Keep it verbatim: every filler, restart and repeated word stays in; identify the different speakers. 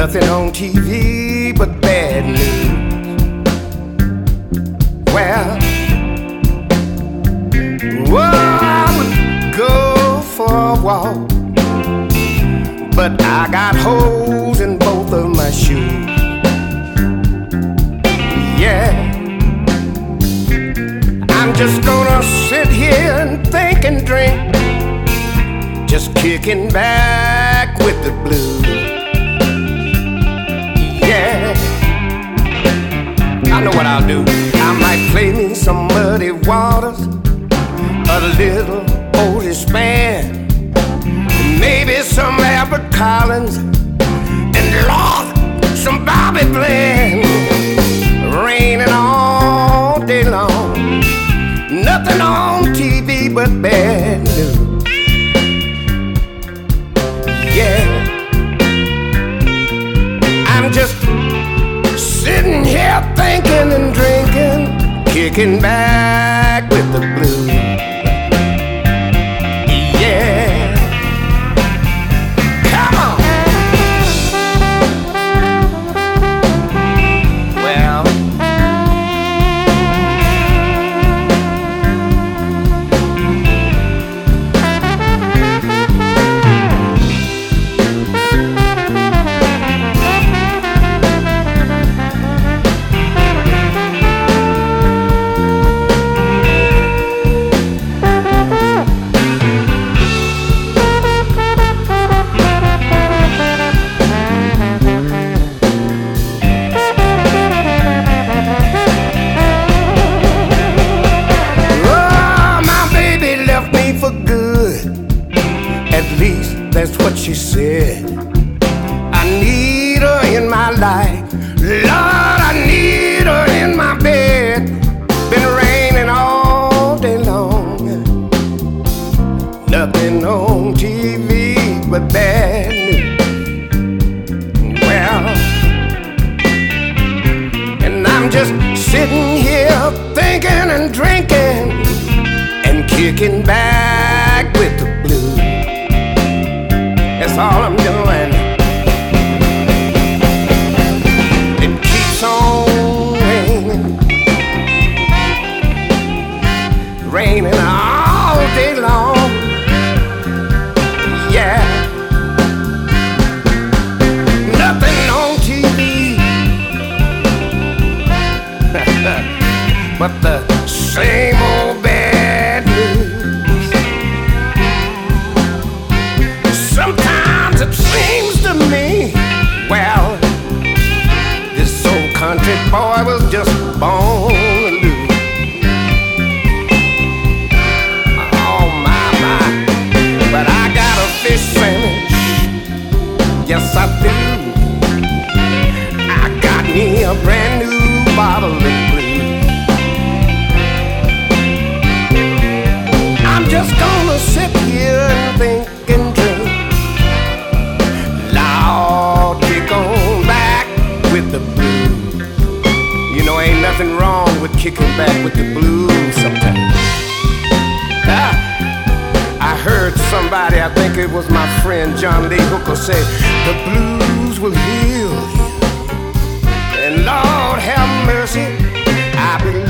Speaker 1: Nothing on T V but bad news. Well, well, I would go for a walk, but I got holes in both of my shoes. Yeah, I'm just gonna sit here and think and drink, just kicking back with the blues. Yeah, I know what I'll do. I might play me some Muddy Waters, a little Otis Spann, maybe some Albert Collins, and Lord, some Bobby Bland. Raining all day long, nothing on T V but bad news. Yeah, I'm just sitting here thinking and drinking, kicking back with the blues. Yeah, come on. Well, that's what she said. I need her in my life, Lord, I need her in my bed. Been raining all day long, nothing on T V but bad news. Well, and I'm just sitting here thinking and drinking and kicking back with the blues. That's all I'm doing. It keeps on raining, raining all day long. Yeah, nothing on T V but the same old bad news. Sometimes it seems to me, well, this old country boy was just born to lose. Oh my, my, but I got a fish sandwich, yes I do. I got me a brand new bottle of blues. I'm just gonna sit here and think and drink, Lord, kick on back with the blues. You know, ain't nothing wrong with kicking back with the blues sometimes. Ah, I heard somebody, I think it was my friend John Lee Hooker, say the blues will heal you. And Lord have mercy, I believe